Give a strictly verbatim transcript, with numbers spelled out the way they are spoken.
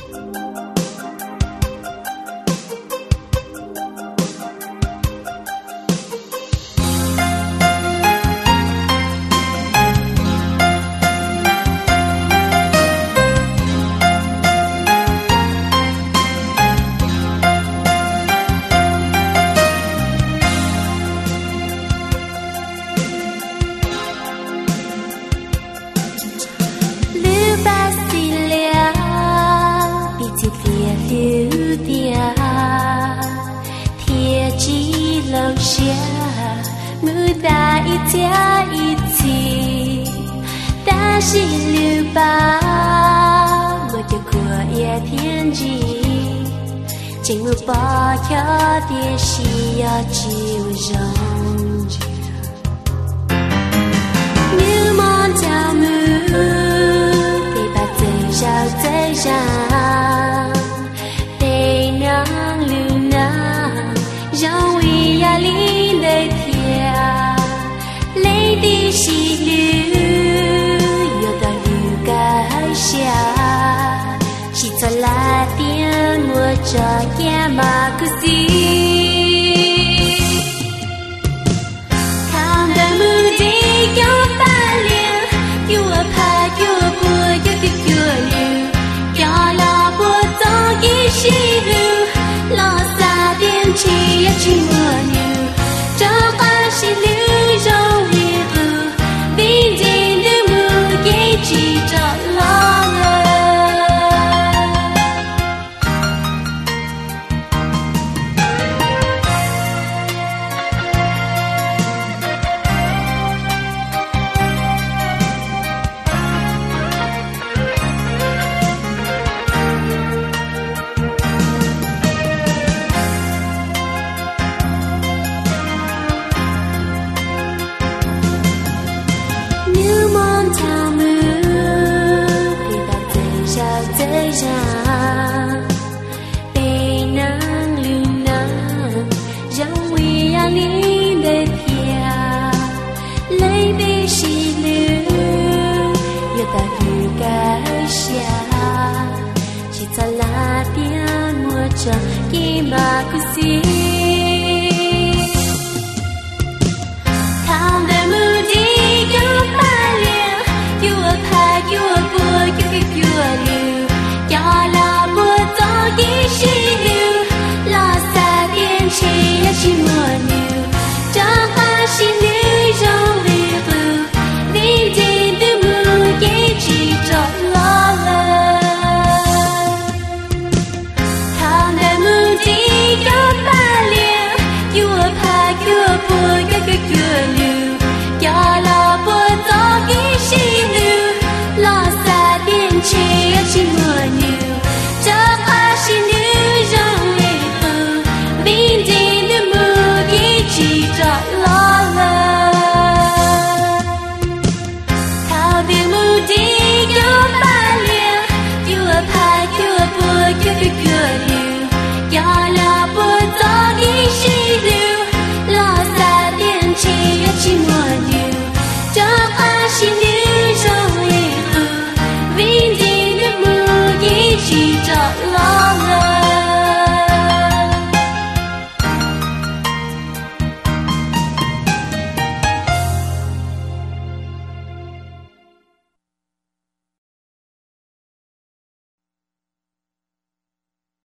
留下牡丹一家一起，但是留吧，我就过也天际，进入包跳的需要就容。牛毛条木，得把最少最上，得让流浪，让为压力的天，泪的溪流，有的流个下，是做拉点我这也马古西。去摸牛，这花是流中一路，并肩的木给记着老人。给马古西，他的目的有八两，给我拍，给我播，给给给我留，要拉波走给谁留？拉萨电器也去摸牛，这花是流中里路，临近的木给记着老了。去摸牛，这花是流中里路，临近的木给记着老了。他的目的有八两，给我拍，给我播，给给给我留，要拉波走给谁留？拉萨电器也去摸牛，这花是流中里路，临近记着。